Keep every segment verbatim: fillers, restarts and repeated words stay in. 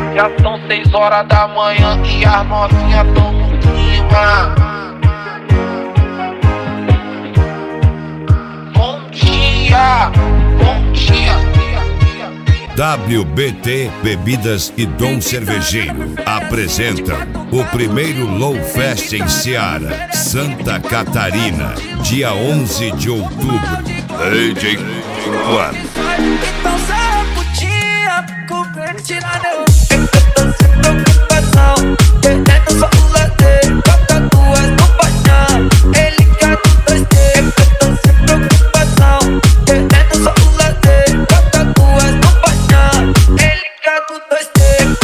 Já são seis horas da manhã e as novinhas tão no clima. Bom dia, bom dia. W B T Bebidas e Dom Cervejeiro apresentam o primeiro Low Fest em Ceará, Santa Catarina, dia onze de outubro. D J Juan. Então sai putinha, comer tirar eu. Eu tô sem preocupação, querendo só o lazer. Bota duas no painel, ele quer com dois D. Eu tô sem preocupação, querendo só o lazer. Bota duas no painel, ele quer com dois D.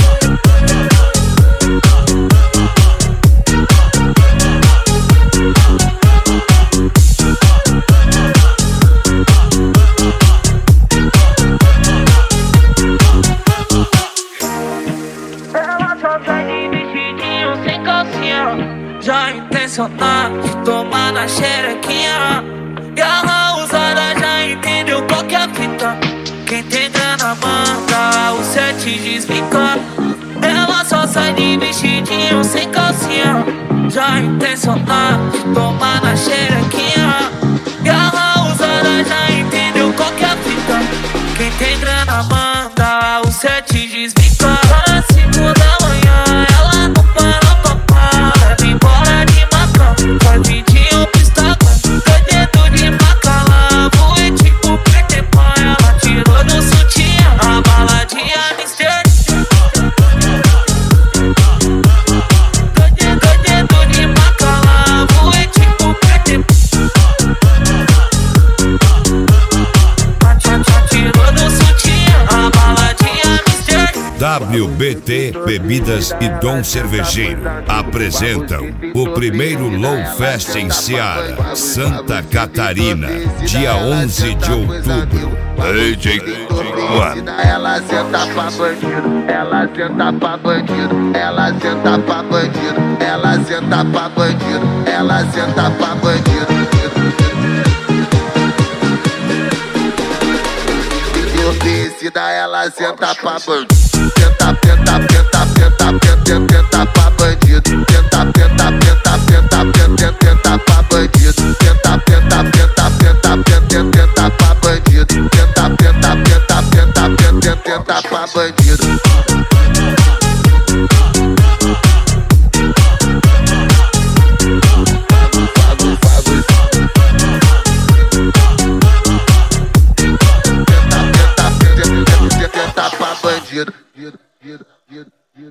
Já intencionado de tomar na xerequinha. E a rausada já entendeu qual que é a fita. Quem tem grana manda o sete desbica. Ela só sai de vestidinho sem calcinha. Já intencionado de tomar na xerequinha. E a rausada já entendeu qual que é a fita. Quem tem grana manda o sete desbica. Às cinco da manhã ela não para. Faz vidinho pro Instagram, tô dentro de macalã. Voei tipo Peter Pan, ela tirou do sutiã. A baladinha mister. Tô dentro de macalã, voei tipo Peter Pan. Tirou do sutiã, a baladinha mister. W B T Bebidas e Dom Cervejeiro apresentam o primeiro Low Fest em Ceará, Santa Catarina, dia onze de outubro. D J Juan. Ela senta pra bandido, ela senta pra bandido, ela senta pra bandido, ela senta pra bandido, ela senta pra bandido. Descida, ela senta pra bandido. Tenta, tenta, tenta, tenta, tenta, tenta pra bandido. Tenta, tenta, tenta, tenta, tenta, tenta pra bandido. Tenta, tenta, tenta, tenta, tenta, tenta pra bandido. Tenta, tenta, tenta, tenta, tenta, tenta pra bandido. Tenta pra bandido.